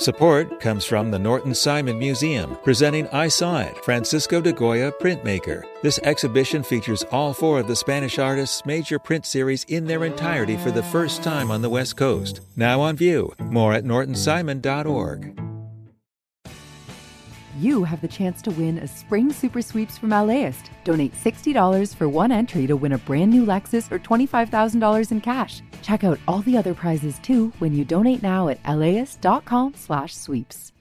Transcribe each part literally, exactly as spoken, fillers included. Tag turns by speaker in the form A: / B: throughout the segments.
A: Support comes from the Norton Simon Museum, presenting I Saw It, Francisco de Goya Printmaker. This exhibition features all four of the Spanish artist's major print series in their entirety for the first time on the West Coast. Now on view. More at norton simon dot org.
B: You have the chance to win a Spring Super Sweeps from LAist. Donate sixty dollars for one entry to win a brand new Lexus or twenty-five thousand dollars in cash. Check out all the other prizes too when you donate now at laist.com slash sweeps.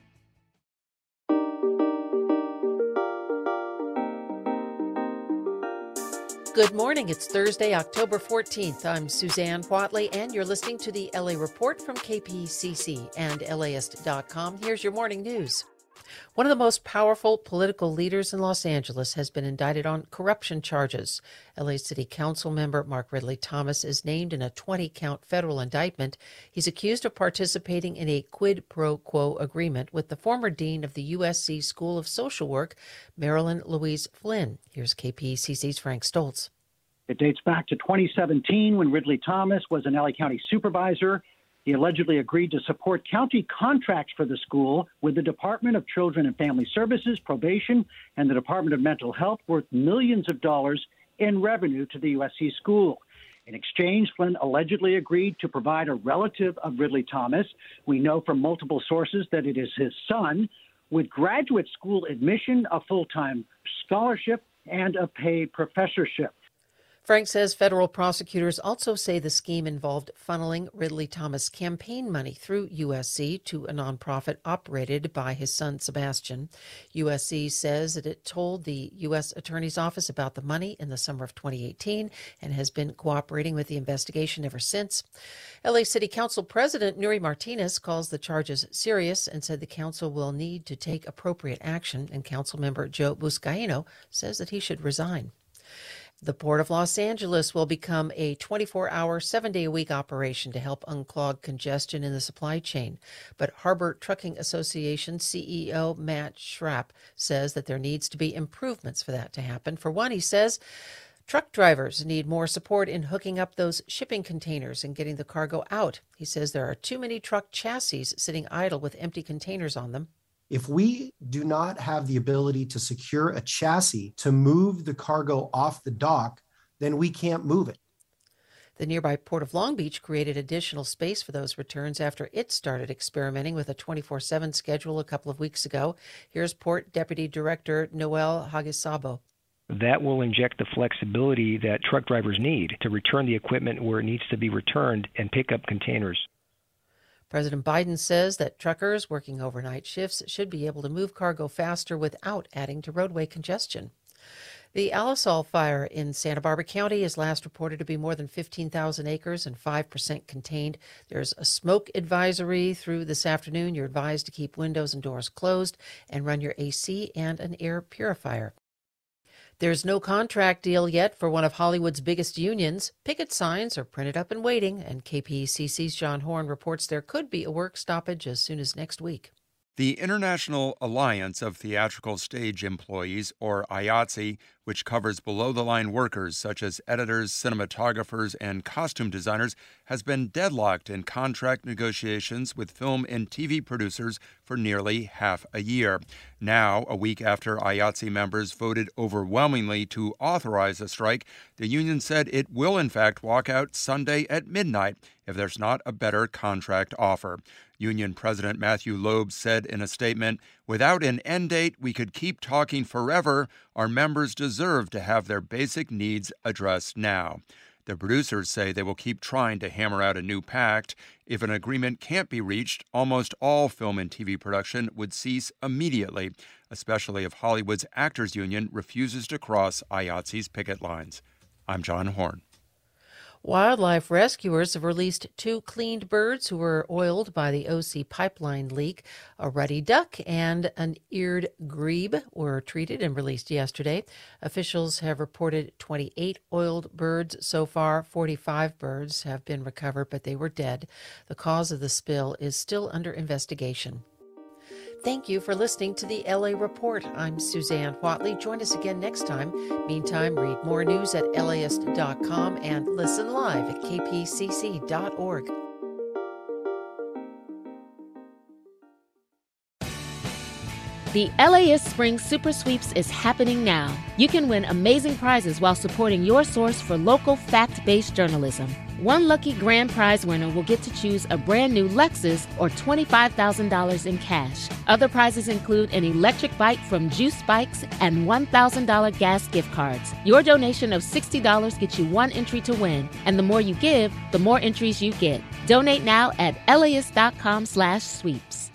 C: Good morning. It's Thursday, October fourteenth. I'm Suzanne Whatley, and you're listening to the L A Report from K P C C and laist dot com. Here's your morning news. One of the most powerful political leaders in Los Angeles has been indicted on corruption charges. L A City Council member Mark Ridley Thomas is named in a twenty-count federal indictment. He's accused of participating in a quid pro quo agreement with the former dean of the U S C School of Social Work, Marilyn Louise Flynn. Here's K P C C's Frank Stoltz.
D: It dates back to twenty seventeen when Ridley Thomas was an L A County supervisor. He allegedly agreed to support county contracts for the school with the Department of Children and Family Services, Probation, and the Department of Mental Health, worth millions of dollars in revenue to the U S C school. In exchange, Flynn allegedly agreed to provide a relative of Ridley Thomas. We know from multiple sources that it is his son, with graduate school admission, a full-time scholarship, and a paid professorship.
C: Frank says federal prosecutors also say the scheme involved funneling Ridley Thomas campaign money through U S C to a nonprofit operated by his son, Sebastian. U S C says that it told the U S Attorney's Office about the money in the summer of twenty eighteen and has been cooperating with the investigation ever since. L A City Council President Nury Martinez calls the charges serious and said the council will need to take appropriate action, and council member Joe Buscaino says that he should resign. The Port of Los Angeles will become a twenty-four hour, seven-day-a-week operation to help unclog congestion in the supply chain. But Harbor Trucking Association C E O Matt Schrapp says that there needs to be improvements for that to happen. For one, he says truck drivers need more support in hooking up those shipping containers and getting the cargo out. He says there are too many truck chassis sitting idle with empty containers on them.
E: If we do not have the ability to secure a chassis to move the cargo off the dock, then we can't move it.
C: The nearby Port of Long Beach created additional space for those returns after it started experimenting with a twenty-four seven schedule a couple of weeks ago. Here's Port Deputy Director Noel Hagisabo.
F: That will inject the flexibility that truck drivers need to return the equipment where it needs to be returned and pick up containers.
C: President Biden says that truckers working overnight shifts should be able to move cargo faster without adding to roadway congestion. The Alisal fire in Santa Barbara County is last reported to be more than fifteen thousand acres and five percent contained. There's a smoke advisory through this afternoon. You're advised to keep windows and doors closed and run your A C and an air purifier. There's no contract deal yet for one of Hollywood's biggest unions. Picket signs are printed up and waiting, and K P C C's John Horn reports there could be a work stoppage as soon as next week.
G: The International Alliance of Theatrical Stage Employees, or I A T S E, which covers below-the-line workers such as editors, cinematographers, and costume designers, has been deadlocked in contract negotiations with film and T V producers for nearly half a year. Now, a week after I A T S E members voted overwhelmingly to authorize a strike, the union said it will in fact walk out Sunday at midnight if there's not a better contract offer. Union President Matthew Loeb said in a statement, "Without an end date, we could keep talking forever. Our members deserve to have their basic needs addressed now." The producers say they will keep trying to hammer out a new pact. If an agreement can't be reached, almost all film and T V production would cease immediately, especially if Hollywood's Actors Union refuses to cross I A T S E's picket lines. I'm John Horn.
C: Wildlife rescuers have released two cleaned birds who were oiled by the O C pipeline leak. A ruddy duck and an eared grebe were treated and released yesterday. Officials have reported twenty-eight oiled birds so far. forty-five birds have been recovered, but they were dead. The cause of the spill is still under investigation. Thank you for listening to the L A Report. I'm Suzanne Whatley. Join us again next time. Meantime, read more news at laist dot com and listen live at k p c c dot org.
H: The L A S Spring Super Sweeps is happening now. You can win amazing prizes while supporting your source for local fact-based journalism. One lucky grand prize winner will get to choose a brand new Lexus or twenty-five thousand dollars in cash. Other prizes include an electric bike from Juice Bikes and one thousand dollars gas gift cards. Your donation of sixty dollars gets you one entry to win, and the more you give, the more entries you get. Donate now at L A S dot com slash sweeps.